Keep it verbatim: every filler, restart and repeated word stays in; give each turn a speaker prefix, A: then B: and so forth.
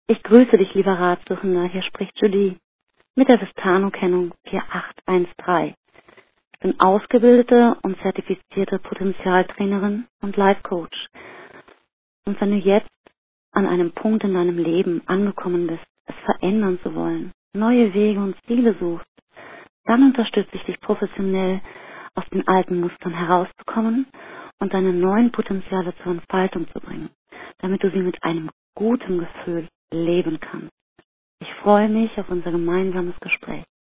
A: Ich grüße dich, lieber Ratsuchender. Hier spricht Julie mit der Vistano-Kennung vier acht eins drei. Ich bin ausgebildete und zertifizierte Potenzialtrainerin und Life-Coach. Und wenn du jetzt an einem Punkt in deinem Leben angekommen bist, es verändern zu wollen, neue Wege und Ziele suchst, dann unterstütze ich dich professionell, aus den alten Mustern herauszukommen und deine neuen Potenziale zur Entfaltung zu bringen, damit du sie mit einem guten Gefühl leben kannst. Ich freue mich auf unser gemeinsames Gespräch.